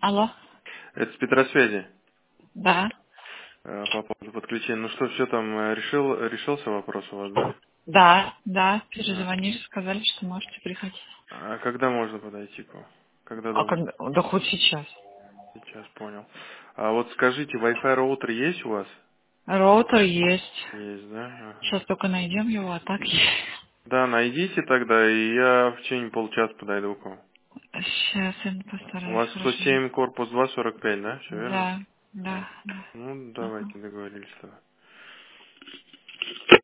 Алло. Это с Петросвязи. Да. По поводу подключения. Ну что, все там решился вопрос у вас, да? Да. А, Перезвонили, сказали, что можете приходить. а когда можно подойти Когда А дома? когда? Да хоть сейчас. Сейчас понял. А вот скажите, Wi-Fi роутер есть у вас? Роутер есть. Есть, да? Ага. Сейчас только найдем его, а так есть. Да, найдите тогда, и я в течение полчаса подойду к вам. Сейчас я У постараюсь, вас хорошо. 107, корпус 245, да? Все верно? Да. Ну, Ага. давайте договорились тогда.